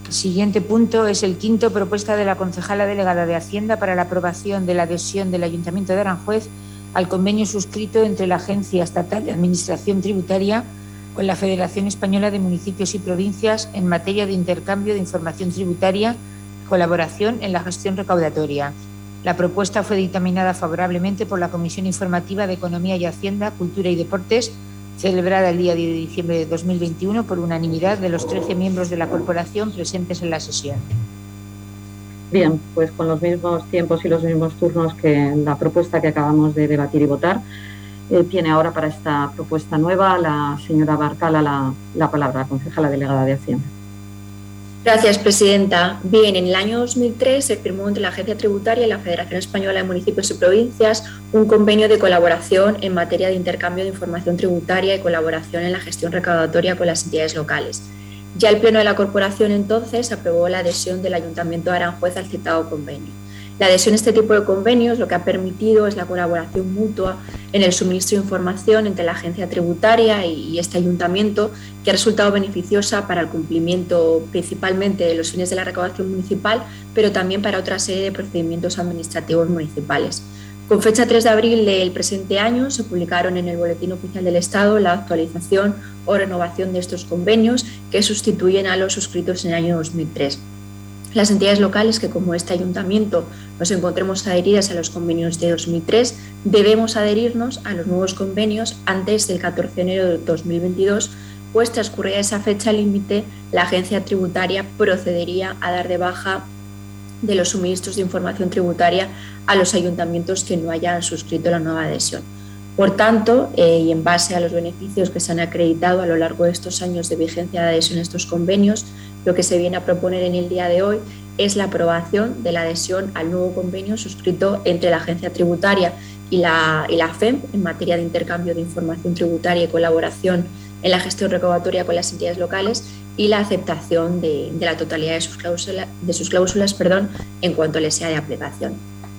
El siguiente punto es el quinto, propuesta de la concejala delegada de Hacienda para la aprobación de la adhesión del Ayuntamiento de Aranjuez al convenio suscrito entre la Agencia Estatal de Administración Tributaria con la Federación Española de Municipios y Provincias en materia de intercambio de información tributaria y colaboración en la gestión recaudatoria. La propuesta fue dictaminada favorablemente por la Comisión Informativa de Economía y Hacienda, Cultura y Deportes, celebrada el día 10 de diciembre de 2021 por unanimidad de los 13 miembros de la corporación presentes en la sesión. Bien, pues con los mismos tiempos y los mismos turnos que la propuesta que acabamos de debatir y votar, tiene ahora para esta propuesta nueva la señora Barcala la palabra, la concejala delegada de Hacienda. Gracias, presidenta. Bien, en el año 2003 se firmó entre la Agencia Tributaria y la Federación Española de Municipios y Provincias un convenio de colaboración en materia de intercambio de información tributaria y colaboración en la gestión recaudatoria con las entidades locales. Ya el Pleno de la Corporación entonces aprobó la adhesión del Ayuntamiento de Aranjuez al citado convenio. La adhesión a este tipo de convenios lo que ha permitido es la colaboración mutua en el suministro de información entre la agencia tributaria y este ayuntamiento, que ha resultado beneficiosa para el cumplimiento principalmente de los fines de la recaudación municipal, pero también para otra serie de procedimientos administrativos municipales. Con fecha 3 de abril del presente año se publicaron en el Boletín Oficial del Estado la actualización o renovación de estos convenios que sustituyen a los suscritos en el año 2003. Las entidades locales que, como este ayuntamiento, nos encontremos adheridas a los convenios de 2003, debemos adherirnos a los nuevos convenios antes del 14 de enero de 2022, pues transcurrida esa fecha límite, la agencia tributaria procedería a dar de baja de los suministros de información tributaria a los ayuntamientos que no hayan suscrito la nueva adhesión. Por tanto, y en base a los beneficios que se han acreditado a lo largo de estos años de vigencia de adhesión a estos convenios, lo que se viene a proponer en el día de hoy es la aprobación de la adhesión al nuevo convenio suscrito entre la Agencia Tributaria y la FEM en materia de intercambio de información tributaria y colaboración en la gestión recaudatoria con las entidades locales y la aceptación de la totalidad de sus cláusulas, en cuanto les sea de aplicación.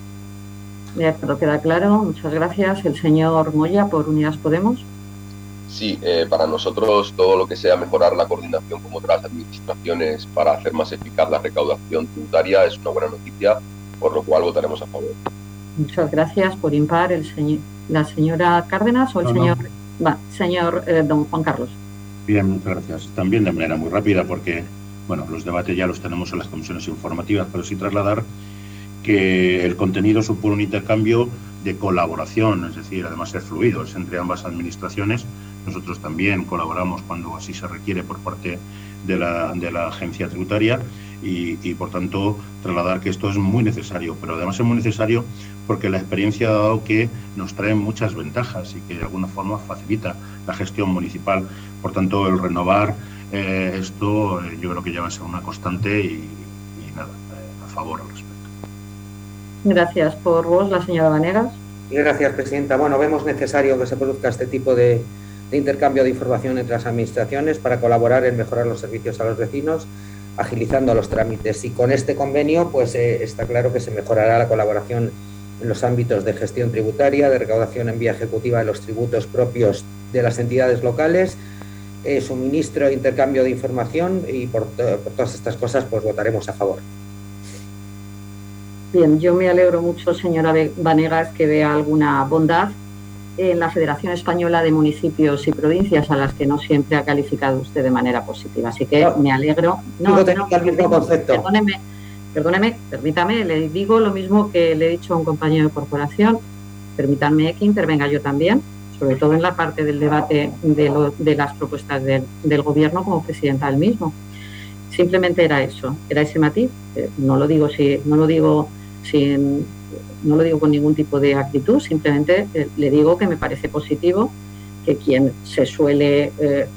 De acuerdo, queda claro. Muchas gracias. El señor Moya, por Unidas Podemos. Sí, para nosotros todo lo que sea mejorar la coordinación con otras administraciones para hacer más eficaz la recaudación tributaria es una buena noticia, por lo cual votaremos a favor. Muchas gracias. Por impar, la señora Cárdenas o el señor don Juan Carlos. Bien, muchas gracias. También de manera muy rápida porque, bueno, los debates ya los tenemos en las comisiones informativas, pero sí trasladar que el contenido supone un intercambio de colaboración, es decir, además es fluido, es entre ambas administraciones. Nosotros también colaboramos cuando así se requiere por parte de la agencia tributaria y por tanto trasladar que esto es muy necesario, pero además es muy necesario porque la experiencia ha dado que nos trae muchas ventajas y que de alguna forma facilita la gestión municipal. Por tanto, el renovar esto yo creo que ya va a ser una constante y nada, a favor al respecto. Gracias. Por vos, la señora Vanegas. Gracias, presidenta. Bueno, vemos necesario que se produzca este tipo de intercambio de información entre las administraciones para colaborar en mejorar los servicios a los vecinos, agilizando los trámites. Y con este convenio, pues está claro que se mejorará la colaboración en los ámbitos de gestión tributaria, de recaudación en vía ejecutiva de los tributos propios de las entidades locales, suministro e intercambio de información y por todas estas cosas, pues votaremos a favor. Bien, yo me alegro mucho, señora Vanegas, que vea alguna bondad en la Federación Española de Municipios y Provincias, a las que no siempre ha calificado usted de manera positiva. Así que me alegro. Perdóneme, permítame, le digo lo mismo que le he dicho a un compañero de corporación. Permítanme que intervenga yo también, sobre todo en la parte del debate de las propuestas del Gobierno como presidenta del mismo. Simplemente era eso, era ese matiz. No lo digo con ningún tipo de actitud, simplemente le digo que me parece positivo que quien se suele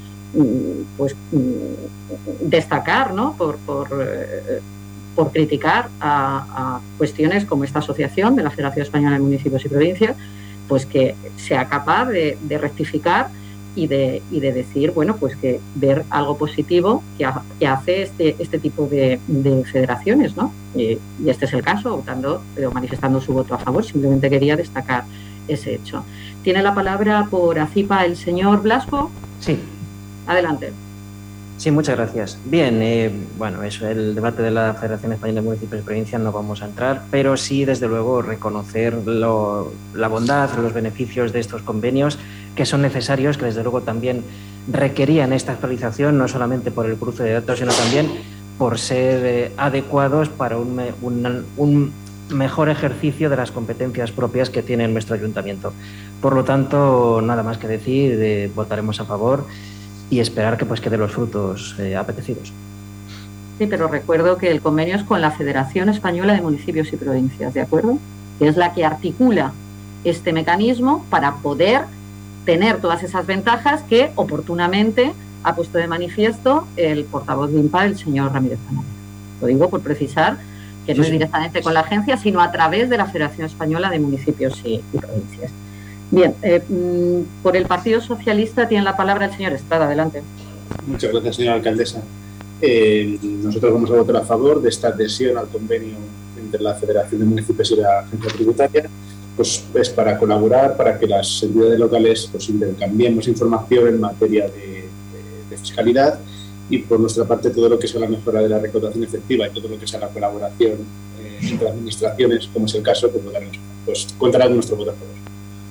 destacar, ¿no?, por criticar a cuestiones como esta asociación de la Federación Española de Municipios y Provincias, pues que sea capaz de rectificar y de decir, bueno, pues que ver algo positivo que hace este tipo de federaciones, ¿no? Y este es el caso, votando o manifestando su voto a favor. Simplemente quería destacar ese hecho. ¿Tiene la palabra por ACIPA el señor Blasco? Sí. Adelante. Sí, muchas gracias. Bien, bueno, eso, el debate de la Federación Española de Municipios y Provincias no vamos a entrar, pero sí, desde luego, reconocer la bondad, los beneficios de estos convenios que son necesarios, que desde luego también requerían esta actualización, no solamente por el cruce de datos, sino también por ser adecuados para un mejor ejercicio de las competencias propias que tiene nuestro ayuntamiento. Por lo tanto, nada más que decir, votaremos a favor y esperar que dé los frutos apetecidos. Sí, pero recuerdo que el convenio es con la Federación Española de Municipios y Provincias, ¿de acuerdo? Que es la que articula este mecanismo para poder tener todas esas ventajas que oportunamente ha puesto de manifiesto el portavoz de INPA, el señor Ramírez Canales. Lo digo por precisar que no es directamente con la agencia, sino a través de la Federación Española de Municipios y Provincias. Bien, por el Partido Socialista tiene la palabra el señor Estrada. Adelante. Muchas gracias, señora alcaldesa. Nosotros vamos a votar a favor de esta adhesión al convenio entre la Federación de Municipios y la Agencia Tributaria. Pues es para colaborar, para que las entidades locales intercambiemos información en materia de fiscalidad, y por nuestra parte todo lo que sea la mejora de la recaudación efectiva y todo lo que sea la colaboración entre administraciones, como es el caso, pues contará con nuestro voto a favor.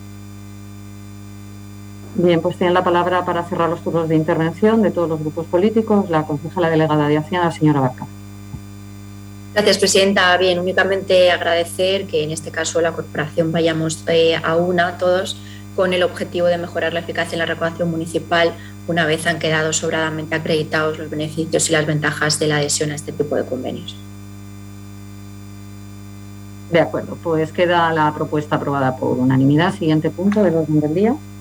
Bien, pues tiene la palabra para cerrar los turnos de intervención de todos los grupos políticos la concejala delegada de Hacienda, la señora Barca. Gracias, presidenta. Bien, únicamente agradecer que en este caso la corporación vayamos a una todos con el objetivo de mejorar la eficacia en la recaudación municipal una vez han quedado sobradamente acreditados los beneficios y las ventajas de la adhesión a este tipo de convenios. De acuerdo, pues queda la propuesta aprobada por unanimidad. Siguiente punto del orden del día.